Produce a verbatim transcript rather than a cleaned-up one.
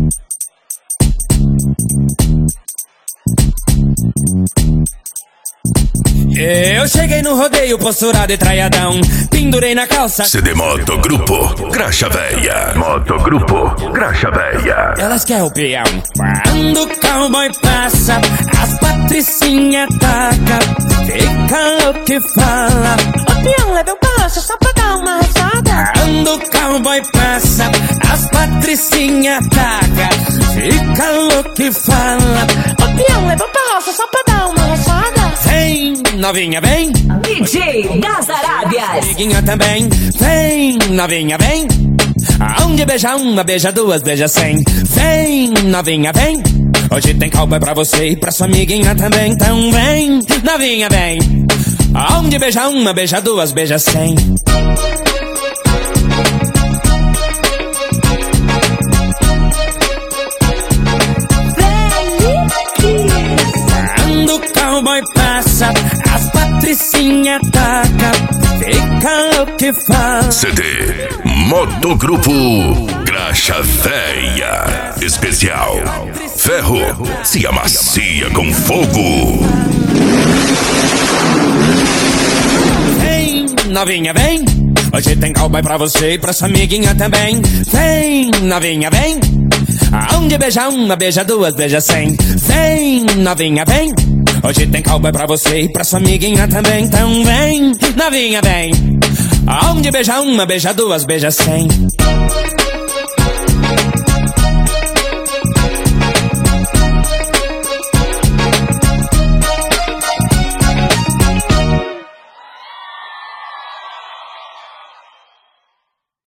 Eu cheguei no rodeio, posturado e traiadão, pendurei na calça. C D Moto Grupo Graxa Véia. Moto Grupo Graxa Véia. Elas querem o peão. Quando o cowboy passa, as patricinhas taca, fica louco e fala: ô peão, leva eu passo só pra dar uma roçada. Quando o cowboy passa, as patricinhas taca, fica louco e fala: ô peão, leva eu passo só pra dar uma roçada. Vem, novinha, vem. D J das Arábias. Amiguinha também. Vem, novinha, vem. Aonde beija uma, beija duas, beija cem. Vem, novinha, vem. Hoje tem cowboy pra você e pra sua amiguinha também. Então vem, novinha, vem. Aonde beija uma, beija duas, beija cem. Quando o cowboy passa, as patricinhas taca, fica louco e fala. C D Moto Grupo Graxa Véia. Especial Ferro se amacia com fogo. Vem, novinha, vem. Hoje tem cowboy pra você e pra sua amiguinha também. Vem, novinha, vem. Aonde beija uma, beija duas, beija cem. Vem, novinha, vem. Hoje tem cowboy pra você e pra sua amiguinha também. Então vem, novinha, vem. Aonde beija uma, beija duas, beija cem.